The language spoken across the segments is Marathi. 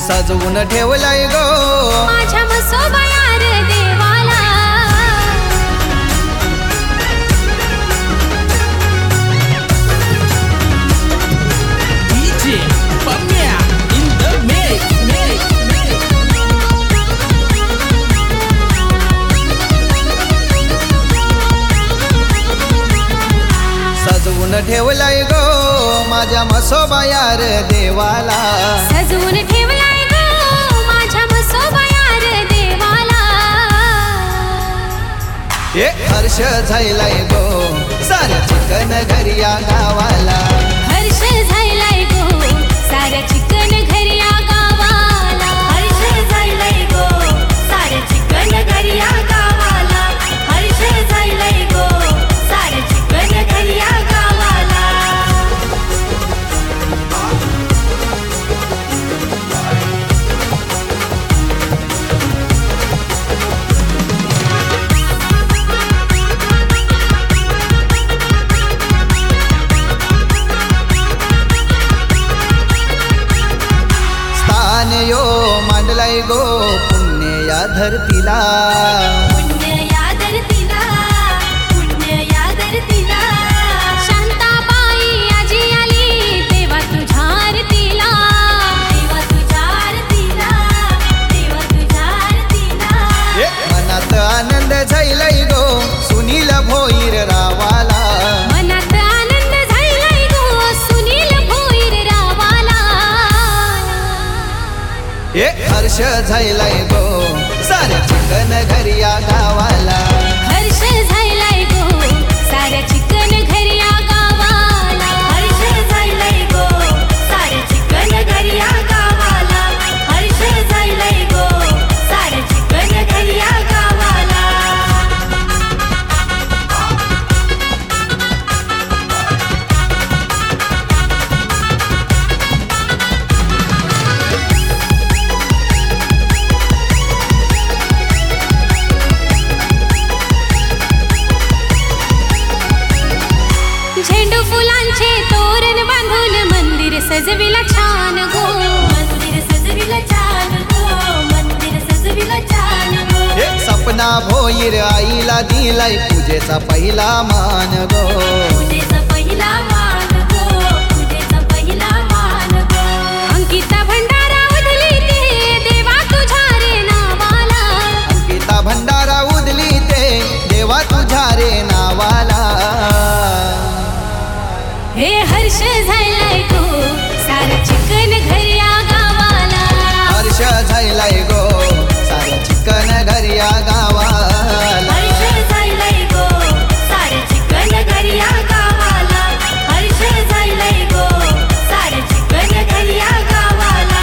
सजवून ठेवलाय गो माझ्या म्हसोबा यार देवाला DJ Pamya in the mix. सजवून ठेवलाय गो माझ्या म्हसोबा यार देवाला सजवून ठेवलाय गो माझ्या म्हसोबा यार देवाला हे हर्ष झालाय गो साऱ्या चिकन घरी या गावाला हर्ष झालाय गो साऱ्या चिकन घरी या गावाला हर्ष झालाय गो साऱ्या चिकन घरी या गावाला हर्ष झालाय गो साऱ्या चिकन घरी या गावाला स्थान यो मांडलाय गो पुण्य या धरतीला पुण्य या धरतीला पुण्य या धरतीला शांताबाई आजी आली तेव्हा तुझ्या आरतीला तेव्हा तुझ्या आरतीला तेव्हा तुझ्या आरतीला मनात आनंद झालाय गो सुनील भोईर रावाला मनात आनंद झालाय गो सुनील भोईर रावाला हे हर्ष झालाय गो साऱ्या चिकन घरी या गावाला हर्ष झालाय गो साऱ्या चिकन घरी या गावाला हर्ष झालाय गो साऱ्या चिकन घरी या गावाला हर्ष झालाय गो साऱ्या चिकन घरी या गावाला झेंडू फुलांचे तोरण बांधून मंदिर सजविला छान गो मंदिर सजविला छान गो मंदिर सजविला छान गो हे सपना भोईर आईला दिलाय पूजेचा पहिला मान गो पूजेचा पहिला मान गो पूजेचा पहिला मान गो अंकिता भंडारा उधली ते देवा तुझ्या रे नावाला अंकिता भंडारा उदली ते देवा तुझ्या रे नावाला हे हर्ष झालाय गो सारा चिकन घरी या गावाला हर्ष झालाय गो साऱ्या चिकन घरी या गावाला हर्ष झालाय गो साऱ्या चिकन घरी या गावाला हर्ष झालाय गो साऱ्या चिकन घरी या गावाला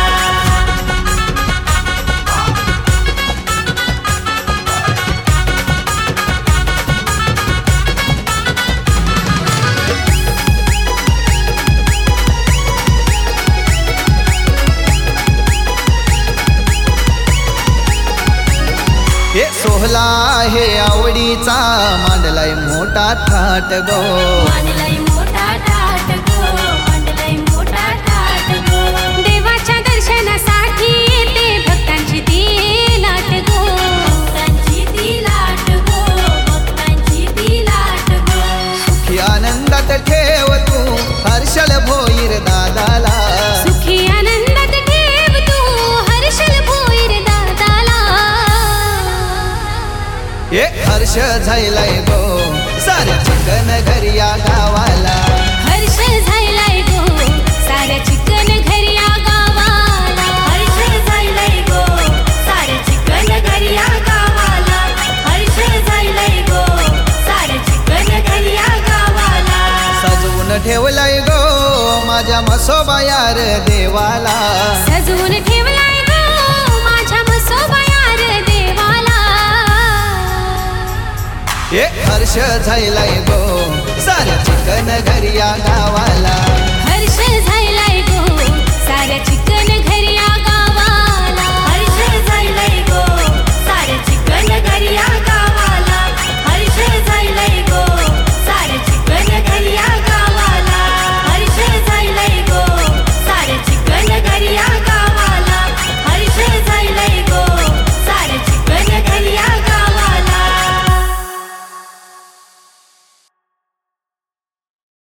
हे सोहला हे आवडीचा मांडलाय मोठा थाट गो मांडलाय मोठा टाट गो मांडलाय मोठा टाट गो देवाच्या दर्शनासाठी येते भक्तांची ती लाट गो भक्तांची ती लाट गो भक्तांची ती लाट गो सुखी आनंदात ठेव तू हर्षल भोईर दादाला सुखी आनंदात ठेव तू हर्षल भोईर दादाला हे हर्ष झालाय गो साऱ्या चिकन घरी या गावाला हर्ष झालाय गो साऱ्या चिकन घरी या गावाला हर्ष झालाय गो साऱ्या चिकन घरी या गावाला हर्ष झालाय गो साऱ्या चिकन घरी या गावाला सजवून ठेवलाय गो माझ्या म्हसोबा यार देवाला सजवून ठेवलाय गो माझ्या म्हसोबा यार देवाला हे हर्ष झालाय गो साऱ्या चिकन घरी या